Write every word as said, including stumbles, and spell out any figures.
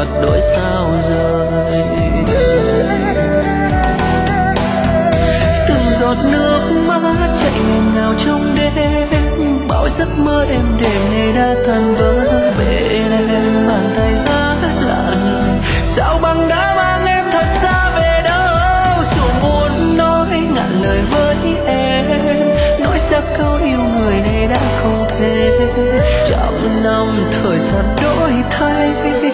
bật đỗi sao rơi. Từng giọt nước mắt chạy nghẹn ngào trong đêm, bao giấc mơ êm đềm nay đã tan vỡ bể đêm. Bàn tay giá lạnh sao băng đã mang em thật xa về đâu. Dù muốn nói ngàn lời với em, nói ra câu yêu người này đã không thể. Trăm năm thời gian đổi thay,